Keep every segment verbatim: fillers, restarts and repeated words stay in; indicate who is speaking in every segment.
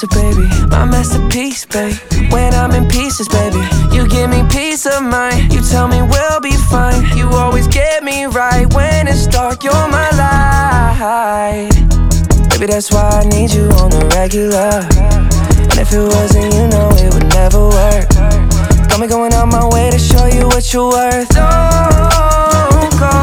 Speaker 1: pizza, baby. My masterpiece, babe. When I'm in pieces, baby, you give me peace of mind. You tell me we'll be fine. You always get me right when it's dark. You're my light. Baby, that's why I need you on the regular. And if it wasn't, you know it would never work. Got me going out my way to show you what you're worth. Don't go.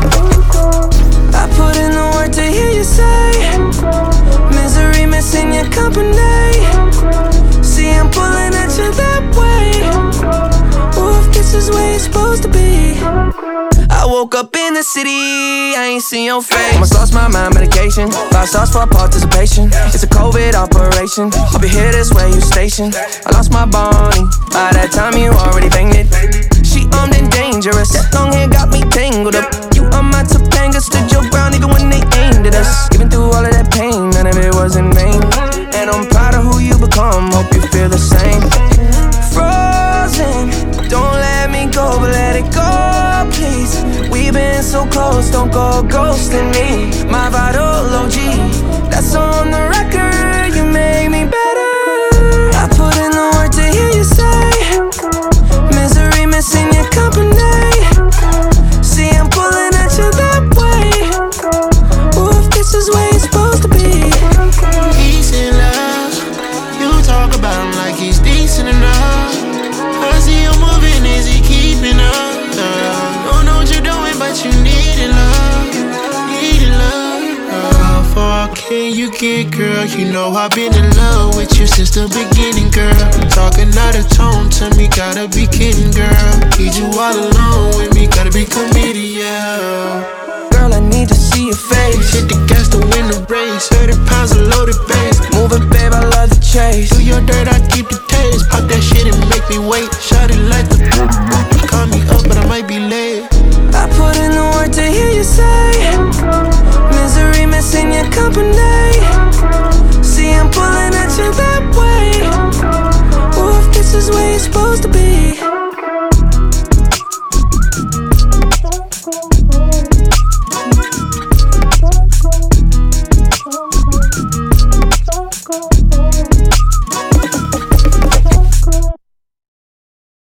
Speaker 1: I put in the work to hear you say misery missing your company. See, I'm pulling at you that way. Ooh, if this is where you're supposed to be. I woke up in the city, I ain't seen your face. Almost lost my mind, medication. Five stars for participation. It's a COVID operation. I'll be here this way, you stationed. I lost my Bonnie. By that time you already banged it. She armed and dangerous. That long hair got me tangled up. You on my Topanga, stood your ground even when they aimed at us. Even through all of that pain, none of it was in vain. And I'm proud of who you become, hope you feel the same. Frozen, don't let me go, but let it go, please. We've been so close, don't go ghosting me. My vital O G, that's on the record, you make me better. I put in the work to hear you say misery missing your company. See, I'm pulling at you that way. Ooh, if this is where you're supposed to be.
Speaker 2: Peace and love, you talk about him like he's decent enough. I see you moving, is he keeping up? Don't know what you're doing, but you need it, love. Need it, love. How far can you get, girl? You know I've been in love with you since the beginning, girl. Talking out of tone to me, gotta be kidding, girl. Need you all alone with me, gotta be committed, yeah.
Speaker 1: Girl, I need to see your face.
Speaker 2: Hit the gas to win the race. thirty pounds of loaded bass.
Speaker 1: Move it, babe, I love the chase.
Speaker 2: Do your dirt, I keep the taste. Pop that shit and make me wait. Shot it like